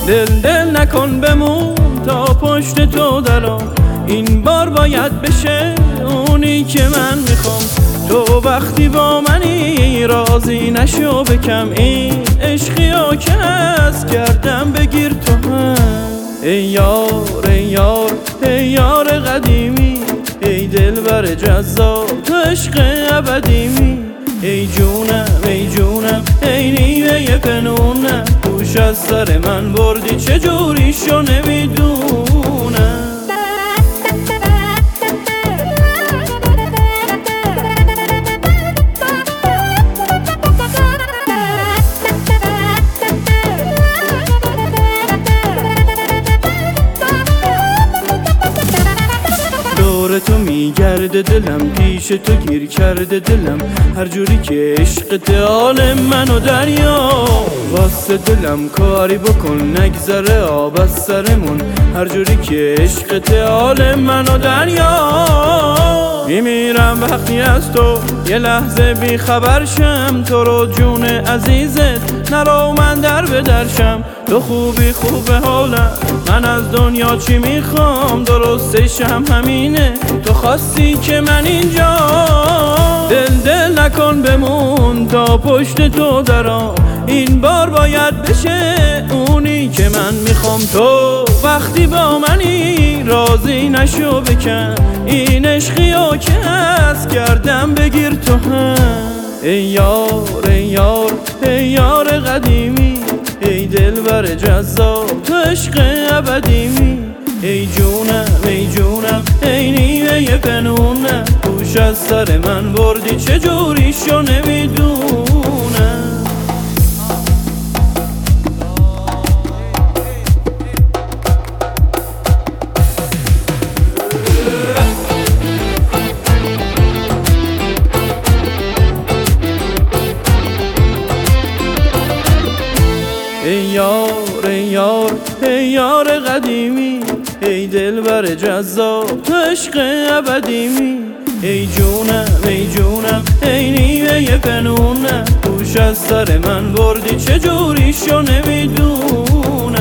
دل نکن بمون تا پشت تو درام، این بار باید بشه اونی که من میخوام. تو وقتی با منی راضی نشو بکم، این عشقی ها که هست کردم بگیر تو هم. ای یار ای یار ای یار قدیمی، ای دلبر جذاب تو عشق ابدیمی. ای جونم ای نیمه پنونم، گوش از سر من بردی چجوری شو نمیدونم. دور تو میگرده دلم، پیش تو گیر کرده دلم، هر جوری که عشقت حال منو دریا. واسه دلم کاری بکن نگذره آب از سرمون، هر جوری که عشقت حال منو دریا. میمیرم وقتی از تو یه لحظه بی خبر شم، تو رو جون عزیزت نرو من در بدرشم. تو خوبی خوبه حالم، من از دنیا چی میخوام، درستشم همینه تو خواستی که من اینجا. دل نکن بمون تا پشت تو درام، این بار باید بشه اونی که من میخوام. تو وقتی با منی راضی نشو بکن، این عشقی ها که هست کردم بگیر تو هم. ای یار ای یار ای یار قدیمی، ای دلبر جذاب تو عشق ابدیمی. ای جونم ای نیمه پنونم، گوش از سر من بردی چجوری شو نمیدونم. ای یار ای یار ای یار قدیمی، ای دلبر جذاب تو عشق ابدیمی. ای جونم ای نیمه پنونم، گوش از سر من بردی چجوری شو نمیدونم.